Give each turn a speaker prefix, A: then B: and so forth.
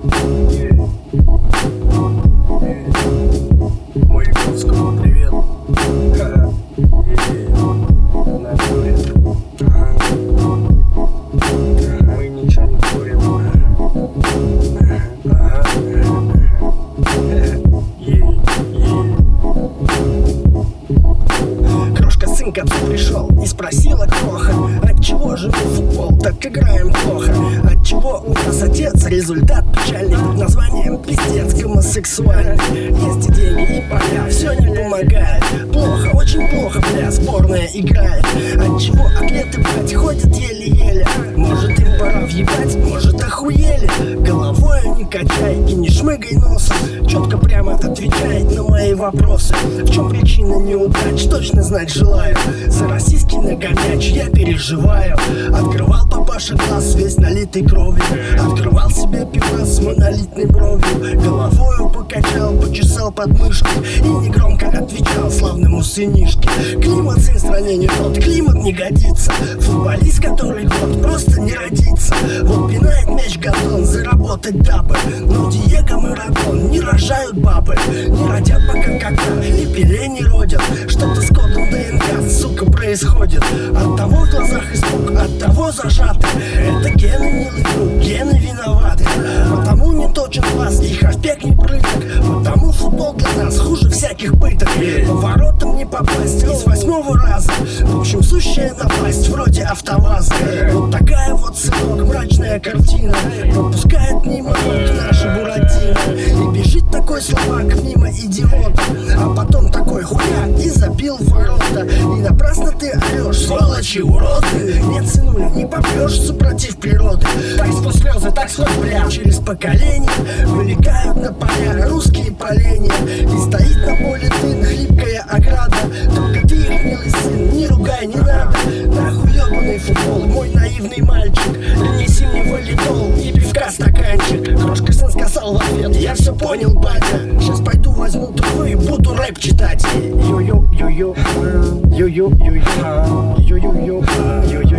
A: Маяковскому привет. На туре. Мы ничего не курим. Крошка сын к отцу пришел и спросила кроха: отчего же мы в футбол так играем плохо? Отчего у нас отец результат печальный под названием пиздец гомосексуальный? Есть и деньги, и поля, все не помогает. Плохо, очень плохо, бля, сборная играет. Отчего атлеты, блядь, ходят еле-еле? Может им пора въебать, может охуели? Головой не качай и не шмыгай носом. Четко прямо отвечает на мои вопросы. В чем причина неудач, точно знать желаю. За российский многомяч я переживаю. Открывал папаша глаз, весь налитый кровью. Открывал себе пиво с монолитной бровью. Головою покачал, почесал подмышки и негромко отвечал славному сынишке: климат в стране не тот, климат не годится. Футболист, который год просто не родится. Вот пинает мяч Гордон, заработать дабы. Но Диего Марадон не рожают бабы. Не родят пока когда, и Пеле не родят. Что-то с кодом ДНК, сука, происходит. От того в глазах испуг, от того зажаты. Это гены, милый друг, гены виноваты. Потому не точен глаз, и хавбек не прыток. Потому футбол для нас хуже всяких пыток. Поворотом не попасть из 8-го раза. В общем, сущая напасть, вроде автоваза. Вот такая вот, сынок, мрачная картина. Пропускает мимо ног наша Буратино. И бежит такой словак мимо идиота. А потом такой хуя и забил в ворота. И напрасно ты орешь, сволочи, уроды. Нет, сынуля, не попрешь, супротив природы. Так сквозь слезы, так сквозь бля. Через поколение вылегают на поля русские поленья. И стоит на поле тын хлипкая ограда. Только ты их, милый сын, не ругай, не надо. Нахуй ебаный футбол, мой наивный мальчик. Принеси мне валидол и пивка стаканчик. Крошка сын сказал в ответ: я все понял, батя. Сейчас пойду возьму трубу и буду рэп читать. Йо-йо-йо-йо, йо-йо-йо-йо, йо-йо-йо, йо-йо.